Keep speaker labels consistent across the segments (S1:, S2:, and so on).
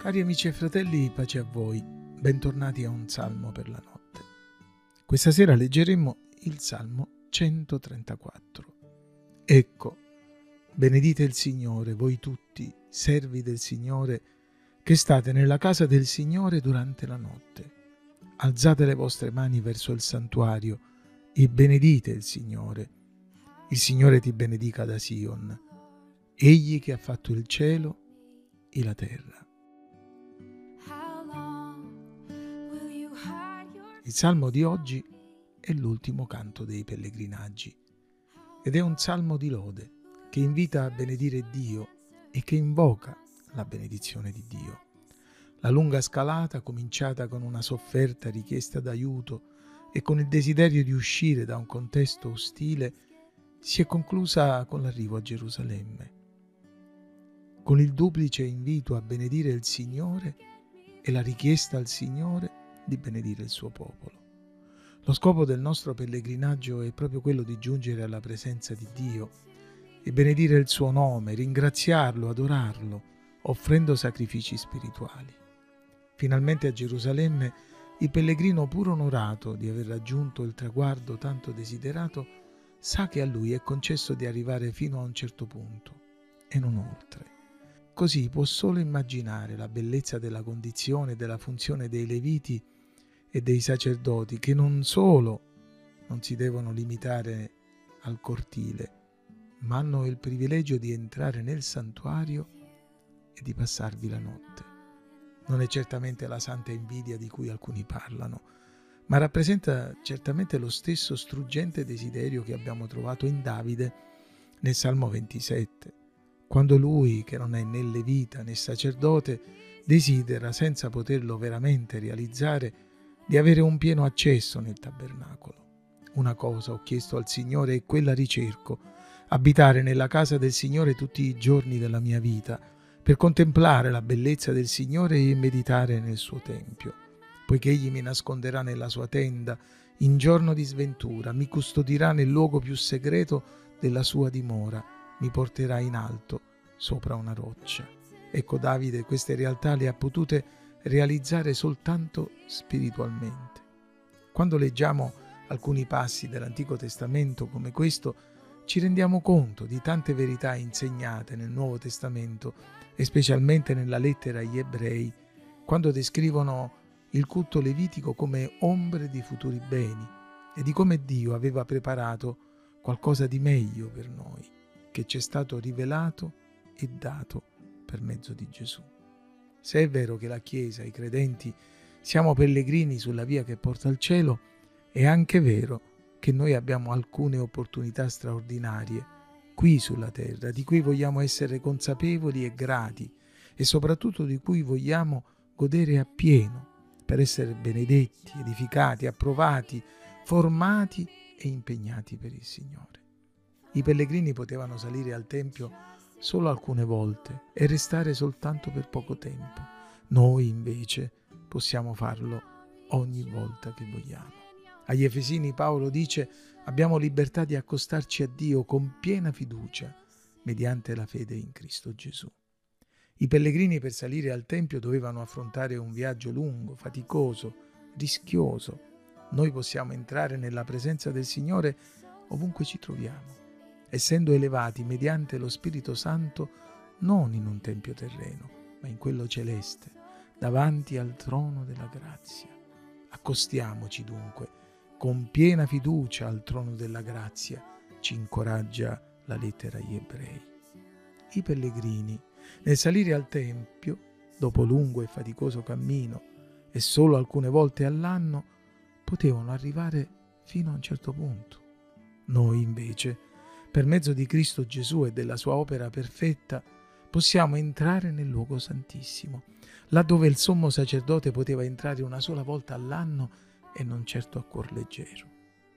S1: Cari amici e fratelli, pace a voi, bentornati a un salmo per la notte. Questa sera leggeremo il Salmo 134. Ecco, benedite il Signore, voi tutti, servi del Signore, che state nella casa del Signore durante la notte. Alzate le vostre mani verso il santuario e benedite il Signore. Il Signore ti benedica da Sion, Egli che ha fatto il cielo e la terra. Il salmo di oggi è l'ultimo canto dei pellegrinaggi ed è un salmo di lode che invita a benedire Dio e che invoca la benedizione di Dio. La lunga scalata, cominciata con una sofferta richiesta d'aiuto e con il desiderio di uscire da un contesto ostile, si è conclusa con l'arrivo a Gerusalemme, con il duplice invito a benedire il Signore e la richiesta al Signore di benedire il suo popolo. Lo scopo del nostro pellegrinaggio è proprio quello di giungere alla presenza di Dio e benedire il suo nome, ringraziarlo, adorarlo, offrendo sacrifici spirituali. Finalmente a Gerusalemme il pellegrino, pur onorato di aver raggiunto il traguardo tanto desiderato, sa che a lui è concesso di arrivare fino a un certo punto e non oltre. Così può solo immaginare la bellezza della condizione e della funzione dei Leviti e dei sacerdoti, che non solo non si devono limitare al cortile, ma hanno il privilegio di entrare nel santuario e di passarvi la notte. Non è certamente la santa invidia di cui alcuni parlano, ma rappresenta certamente lo stesso struggente desiderio che abbiamo trovato in Davide nel Salmo 27, quando lui, che non è né levita né sacerdote, desidera, senza poterlo veramente realizzare, di avere un pieno accesso nel tabernacolo. Una cosa ho chiesto al Signore e quella ricerco: abitare nella casa del Signore tutti i giorni della mia vita, per contemplare la bellezza del Signore e meditare nel suo tempio. Poiché Egli mi nasconderà nella sua tenda in giorno di sventura, mi custodirà nel luogo più segreto della sua dimora, mi porterà in alto sopra una roccia. Ecco, Davide queste realtà le ha potute realizzare soltanto spiritualmente. Quando leggiamo alcuni passi dell'Antico Testamento come questo, ci rendiamo conto di tante verità insegnate nel Nuovo Testamento e specialmente nella lettera agli Ebrei, quando descrivono il culto levitico come ombre di futuri beni e di come Dio aveva preparato qualcosa di meglio per noi, che ci è stato rivelato e dato per mezzo di Gesù. Se è vero che la Chiesa, i credenti, siamo pellegrini sulla via che porta al cielo, è anche vero che noi abbiamo alcune opportunità straordinarie qui sulla terra, di cui vogliamo essere consapevoli e grati e soprattutto di cui vogliamo godere appieno per essere benedetti, edificati, approvati, formati e impegnati per il Signore. I pellegrini potevano salire al Tempio solo alcune volte e restare soltanto per poco tempo. Noi invece possiamo farlo ogni volta che vogliamo. Agli Efesini Paolo dice: abbiamo libertà di accostarci a Dio con piena fiducia mediante la fede in Cristo Gesù. I pellegrini per salire al Tempio dovevano affrontare un viaggio lungo, faticoso, rischioso. Noi possiamo entrare nella presenza del Signore ovunque ci troviamo, essendo elevati mediante lo Spirito Santo non in un tempio terreno, ma in quello celeste, davanti al trono della grazia. Accostiamoci dunque con piena fiducia al trono della grazia, ci incoraggia la lettera agli Ebrei. I pellegrini, nel salire al Tempio, dopo lungo e faticoso cammino e solo alcune volte all'anno, potevano arrivare fino a un certo punto. Noi invece, per mezzo di Cristo Gesù e della sua opera perfetta, possiamo entrare nel luogo santissimo, là dove il sommo sacerdote poteva entrare una sola volta all'anno e non certo a cuor leggero.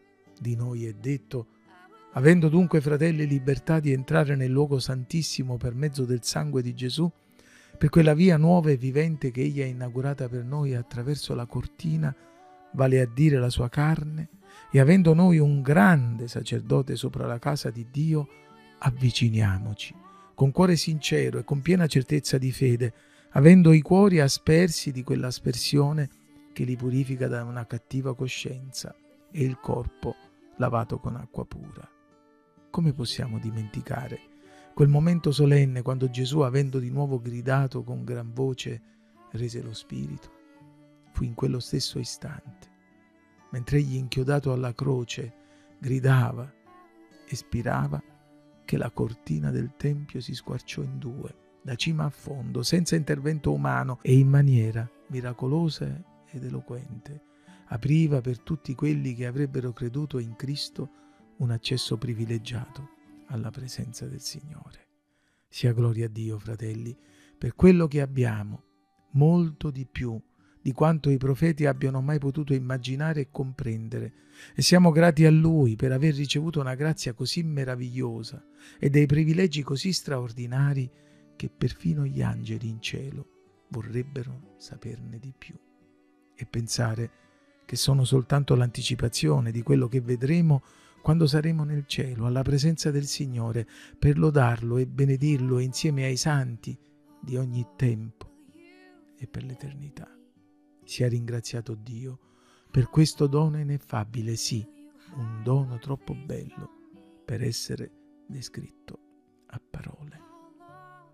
S1: Di noi è detto: avendo dunque, fratelli, libertà di entrare nel luogo santissimo per mezzo del sangue di Gesù, per quella via nuova e vivente che Egli ha inaugurata per noi attraverso la cortina, vale a dire la sua carne, e avendo noi un grande sacerdote sopra la casa di Dio, avviciniamoci con cuore sincero e con piena certezza di fede, avendo i cuori aspersi di quell'aspersione che li purifica da una cattiva coscienza e il corpo lavato con acqua pura. Come possiamo dimenticare quel momento solenne quando Gesù, avendo di nuovo gridato con gran voce, rese lo spirito? Fu in quello stesso istante, mentre egli inchiodato alla croce gridava e spirava, che la cortina del tempio si squarciò in due, da cima a fondo, senza intervento umano e in maniera miracolosa ed eloquente. Apriva per tutti quelli che avrebbero creduto in Cristo un accesso privilegiato alla presenza del Signore. Sia gloria a Dio, fratelli, per quello che abbiamo, molto di più di quanto i profeti abbiano mai potuto immaginare e comprendere, e siamo grati a Lui per aver ricevuto una grazia così meravigliosa e dei privilegi così straordinari che perfino gli angeli in cielo vorrebbero saperne di più. E pensare che sono soltanto l'anticipazione di quello che vedremo quando saremo nel cielo, alla presenza del Signore, per lodarlo e benedirlo insieme ai santi di ogni tempo e per l'eternità. Sia ringraziato Dio per questo dono ineffabile, sì, un dono troppo bello per essere descritto a parole.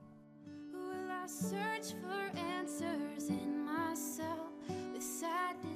S2: Will I search for answers in myself with sadness?